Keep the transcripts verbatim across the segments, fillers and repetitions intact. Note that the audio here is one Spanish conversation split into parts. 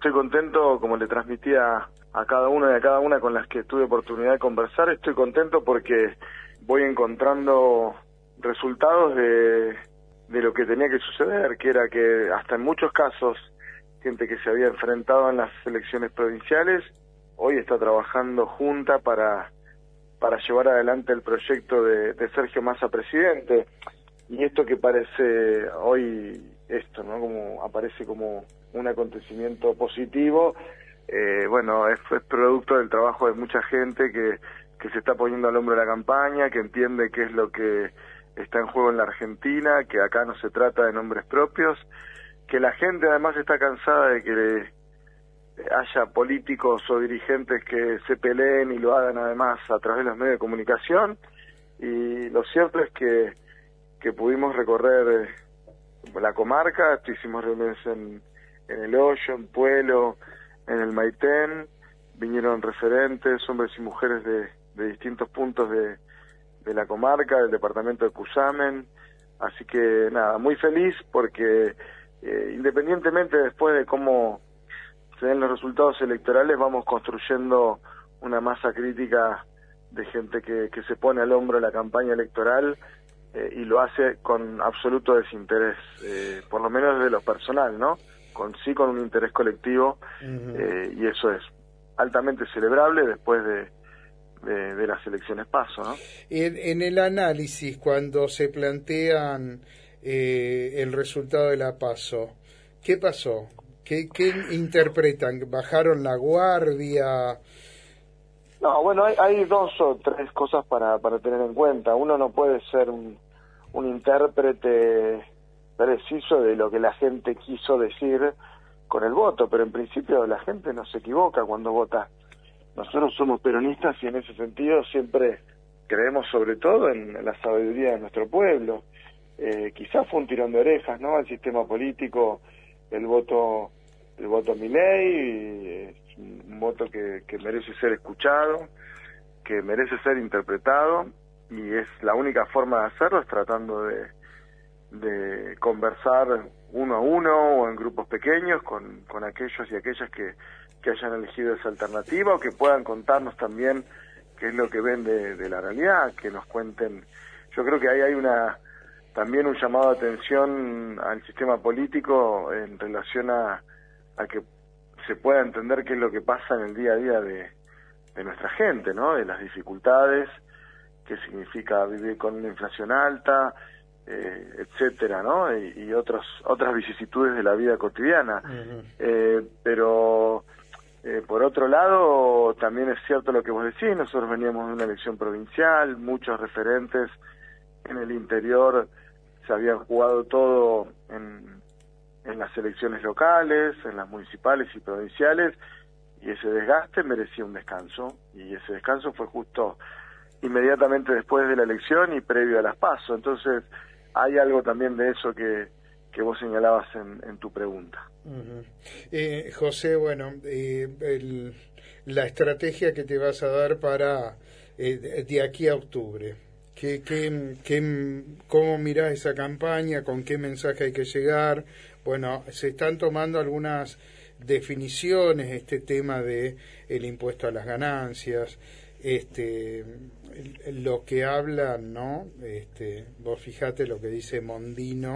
estoy contento, como le transmitía a cada uno y a cada una con las que tuve oportunidad de conversar, estoy contento porque voy encontrando resultados de, de lo que tenía que suceder, que era que hasta en muchos casos, gente que se había enfrentado en las elecciones provinciales, hoy está trabajando junta para, para llevar adelante el proyecto de, de Sergio Massa presidente. Y esto que parece hoy, esto, ¿no? Como aparece como un acontecimiento positivo, eh, bueno, es, es producto del trabajo de mucha gente que, que se está poniendo al hombro de la campaña, que entiende qué es lo que está en juego en la Argentina, que acá no se trata de nombres propios, que la gente además está cansada de que haya políticos o dirigentes que se peleen y lo hagan además a través de los medios de comunicación, y lo cierto es que, que pudimos recorrer la comarca, hicimos reuniones en, en El Hoyo, en Puelo, en el Maitén, vinieron referentes, hombres y mujeres de, de distintos puntos de, de la comarca, del departamento de Cusamen, así que nada, muy feliz porque eh, independientemente después de cómo se den los resultados electorales, vamos construyendo una masa crítica de gente que, que se pone al hombro la campaña electoral eh, y lo hace con absoluto desinterés, eh, por lo menos desde lo personal, ¿no? Con sí con un interés colectivo, uh-huh. eh, y eso es altamente celebrable después de, de, de las elecciones PASO, ¿no? En, en el análisis, cuando se plantean eh, el resultado de la PASO, ¿qué pasó? ¿Qué, qué interpretan? ¿Bajaron la guardia? No, bueno, hay, hay dos o tres cosas para, para tener en cuenta. Uno no puede ser un, un intérprete preciso de lo que la gente quiso decir con el voto, pero en principio la gente no se equivoca cuando vota. Nosotros somos peronistas y en ese sentido siempre creemos sobre todo en la sabiduría de nuestro pueblo. Eh, quizás fue un tirón de orejas, ¿no?, al sistema político, el voto el voto Milei, es un voto que, que merece ser escuchado, que merece ser interpretado, y es la única forma de hacerlo es tratando de de conversar uno a uno o en grupos pequeños con, con aquellos y aquellas que, que hayan elegido esa alternativa, o que puedan contarnos también qué es lo que ven de, de la realidad, que nos cuenten. Yo creo que ahí hay una también un llamado de atención al sistema político en relación a, a que se pueda entender qué es lo que pasa en el día a día de, de nuestra gente, ¿no? De las dificultades, qué significa vivir con una inflación alta, Eh, etcétera, ¿no? Y, y otros, otras vicisitudes de la vida cotidiana. Uh-huh. Eh, pero, eh, por otro lado, también es cierto lo que vos decís, nosotros veníamos de una elección provincial, muchos referentes en el interior se habían jugado todo en, en las elecciones locales, en las municipales y provinciales, y ese desgaste merecía un descanso, y ese descanso fue justo inmediatamente después de la elección y previo a las PASO. Entonces, hay algo también de eso que, que vos señalabas en, en tu pregunta. Uh-huh. eh, José, bueno, eh, el, la estrategia que te vas a dar para eh, de, de aquí a octubre, ¿qué, qué, qué, ¿cómo mirás esa campaña? ¿Con qué mensaje hay que llegar? Bueno, se están tomando algunas definiciones, este tema de el impuesto a las ganancias, este lo que hablan, ¿no? Este, vos fijate lo que dice Mondino,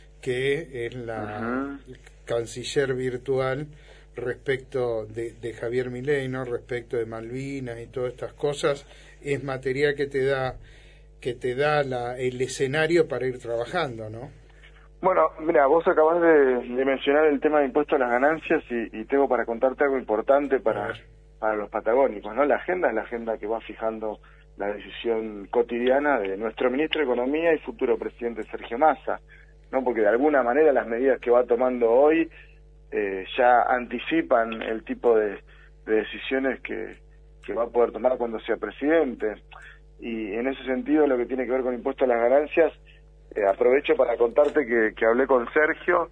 que es la uh-huh. canciller virtual respecto de, de Javier Milei, ¿no? Respecto de Malvinas y todas estas cosas, es material que te da que te da la, el escenario para ir trabajando, ¿no? Bueno, mira, vos acabás de, de mencionar el tema de impuesto a las ganancias y, y tengo para contarte algo importante para, para los patagónicos, ¿no? La agenda es la agenda que va fijando la decisión cotidiana de nuestro ministro de Economía y futuro presidente Sergio Massa, ¿no? Porque de alguna manera las medidas que va tomando hoy eh, ya anticipan el tipo de, de decisiones que, que va a poder tomar cuando sea presidente. Y en ese sentido, lo que tiene que ver con impuesto a las ganancias, eh, aprovecho para contarte que, que hablé con Sergio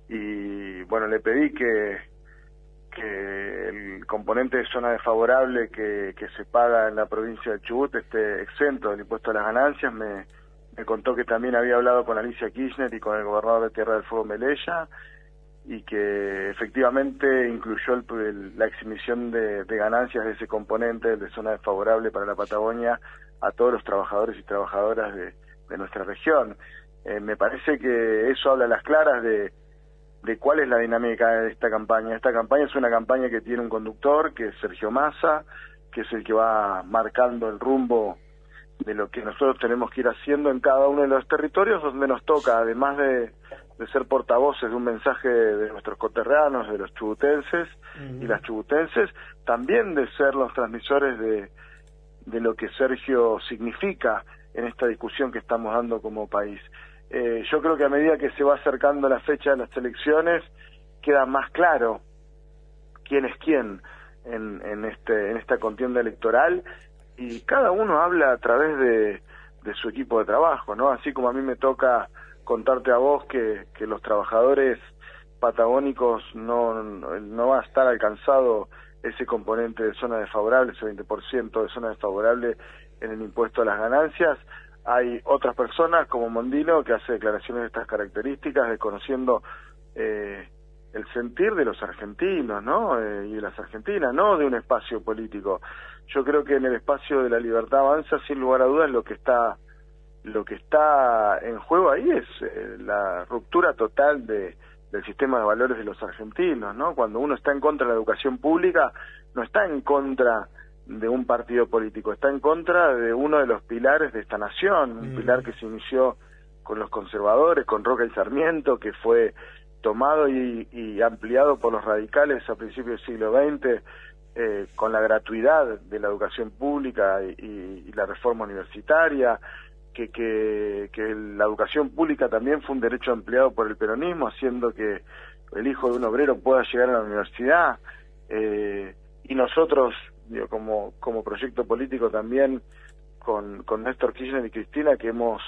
y, bueno, le pedí que que el componente de zona desfavorable que, que se paga en la provincia de Chubut esté exento del impuesto a las ganancias. Me, me contó que también había hablado con Alicia Kirchner y con el gobernador de Tierra del Fuego, Melella, y que efectivamente incluyó el, el, la exhibición de, de ganancias de ese componente de zona desfavorable para la Patagonia a todos los trabajadores y trabajadoras de, de nuestra región. Eh, me parece que eso habla a las claras de, de cuál es la dinámica de esta campaña. Esta campaña es una campaña que tiene un conductor, que es Sergio Massa, que es el que va marcando el rumbo de lo que nosotros tenemos que ir haciendo en cada uno de los territorios donde nos toca, además de, de ser portavoces de un mensaje de nuestros coterráneos, de los chubutenses uh-huh. y las chubutenses, también de ser los transmisores de, de lo que Sergio significa en esta discusión que estamos dando como país. Eh, yo creo que a medida que se va acercando la fecha de las elecciones, queda más claro quién es quién en, en, este, en esta contienda electoral, y cada uno habla a través de, de su equipo de trabajo, ¿no? Así como a mí me toca contarte a vos que, que los trabajadores patagónicos no, no, no va a estar alcanzado ese componente de zona desfavorable, ese veinte por ciento de zona desfavorable en el impuesto a las ganancias. Hay otras personas como Mondino que hace declaraciones de estas características, desconociendo eh, el sentir de los argentinos, ¿no? Eh, y de las argentinas, no de un espacio político. Yo creo que en el espacio de la libertad avanza, sin lugar a dudas, lo que está lo que está en juego ahí es eh, la ruptura total de, del sistema de valores de los argentinos, ¿no? Cuando uno está en contra de la educación pública, no está en contra de un partido político, está en contra de uno de los pilares de esta nación, un mm. pilar que se inició con los conservadores, con Roca y Sarmiento, que fue tomado y, y ampliado por los radicales a principios del siglo veinte, eh, con la gratuidad de la educación pública y, y, y la reforma universitaria, que, que, que la educación pública también fue un derecho ampliado por el peronismo, haciendo que el hijo de un obrero pueda llegar a la universidad, eh, y nosotros, digo, como, como proyecto político también, con, con Néstor Kirchner y Cristina, que hemos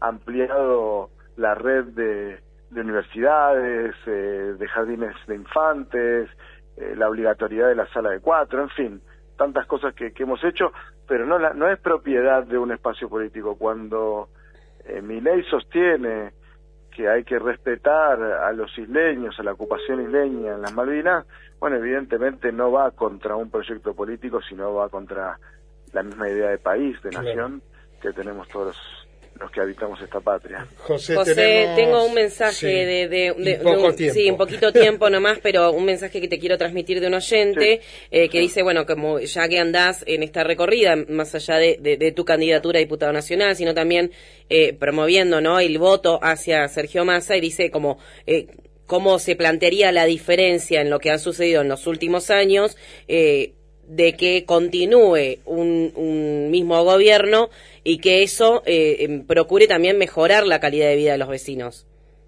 ampliado la red de, de universidades, eh, de jardines de infantes, eh, la obligatoriedad de la sala de cuatro, en fin, tantas cosas que, que hemos hecho, pero no, la, no es propiedad de un espacio político. Cuando eh, Milei sostiene que hay que respetar a los isleños, a la ocupación isleña en las Malvinas, bueno, evidentemente no va contra un proyecto político, sino va contra la misma idea de país, de nación, claro, que tenemos todos los, los que habitamos esta patria. José, José tenemos... tengo un mensaje sí, de, de, de, poco de un, tiempo. sí, un poquito tiempo nomás, pero un mensaje que te quiero transmitir de un oyente, sí, eh, que sí. dice, bueno, como ya que andás en esta recorrida, más allá de, de, de tu candidatura a diputado nacional, sino también eh, promoviendo, ¿no?, el voto hacia Sergio Massa, y dice como eh, cómo se plantearía la diferencia en lo que ha sucedido en los últimos años, eh, de que continúe un, un mismo gobierno y que eso eh, procure también mejorar la calidad de vida de los vecinos.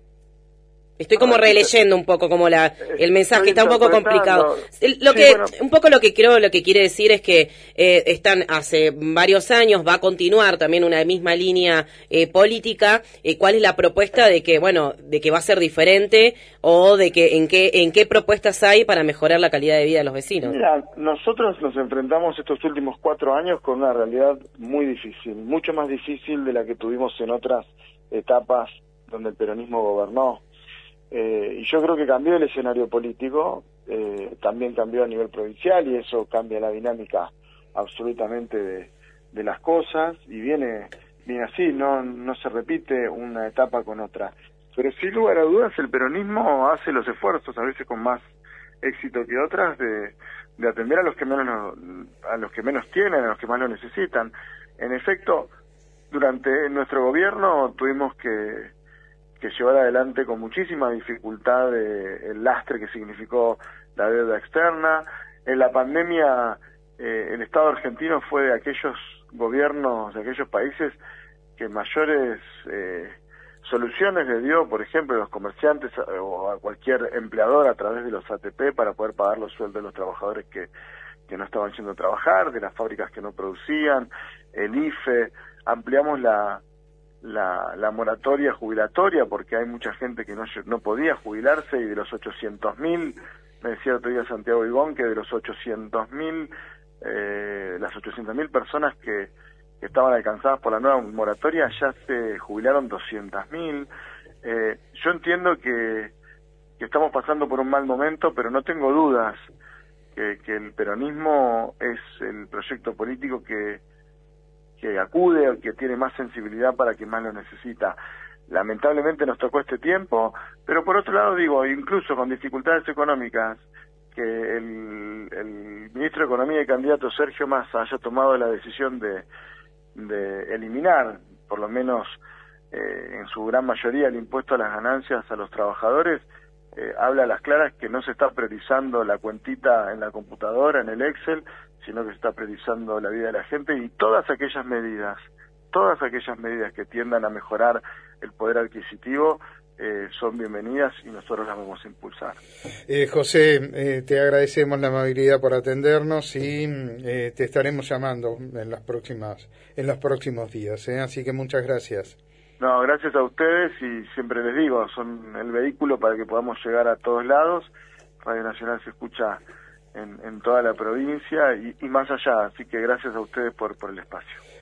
Estoy como releyendo un poco como la el mensaje, está un poco complicado. Lo que, sí, bueno. Un poco lo que creo, lo que quiere decir es que eh, están hace varios años, va a continuar también una misma línea eh, política. Eh, ¿Cuál es la propuesta de que, bueno, de que va a ser diferente, o de que en qué en qué propuestas hay para mejorar la calidad de vida de los vecinos? Mira, nosotros nos enfrentamos estos últimos cuatro años con una realidad muy difícil, mucho más difícil de la que tuvimos en otras etapas donde el peronismo gobernó. Eh, y yo creo que cambió el escenario político, eh, también cambió a nivel provincial, y eso cambia la dinámica absolutamente de, de las cosas, y viene, viene así, no, no se repite una etapa con otra. Pero sin lugar a dudas el peronismo hace los esfuerzos, a veces con más éxito que otras, de, de atender a los que menos a los que menos tienen, a los que más lo necesitan. En efecto, durante nuestro gobierno tuvimos que que llevar adelante con muchísima dificultad eh, el lastre que significó la deuda externa. En la pandemia, eh, el Estado argentino fue de aquellos gobiernos, de aquellos países que mayores eh, soluciones le dio, por ejemplo, a los comerciantes o a cualquier empleador a través de los A T P para poder pagar los sueldos de los trabajadores que, que no estaban yendo a trabajar, de las fábricas que no producían, el I F E, ampliamos la La, la moratoria jubilatoria, porque hay mucha gente que no, no podía jubilarse, y de los ochocientos mil, me decía el otro día Santiago Ibón, que de los ochocientos mil, eh, las ochocientas mil personas que, que estaban alcanzadas por la nueva moratoria, ya se jubilaron doscientas mil. Eh, yo entiendo que, que estamos pasando por un mal momento, pero no tengo dudas que, que el peronismo es el proyecto político que, que acude o que tiene más sensibilidad para quien más lo necesita. Lamentablemente nos tocó este tiempo, pero por otro lado digo, incluso con dificultades económicas, que el, el ministro de Economía y candidato Sergio Massa haya tomado la decisión de, de eliminar, por lo menos eh, en su gran mayoría, el impuesto a las ganancias a los trabajadores, eh, habla a las claras que no se está priorizando la cuentita en la computadora, en el Excel, sino que se está priorizando la vida de la gente, y todas aquellas medidas, todas aquellas medidas que tiendan a mejorar el poder adquisitivo eh, son bienvenidas y nosotros las vamos a impulsar. Eh, José, eh, te agradecemos la amabilidad por atendernos y eh, te estaremos llamando en las próximas, en los próximos días, ¿eh? Así que muchas gracias. No, gracias a ustedes, y siempre les digo, son el vehículo para que podamos llegar a todos lados. Radio Nacional se escucha en, en toda la provincia y, y más allá, así que gracias a ustedes por, por el espacio.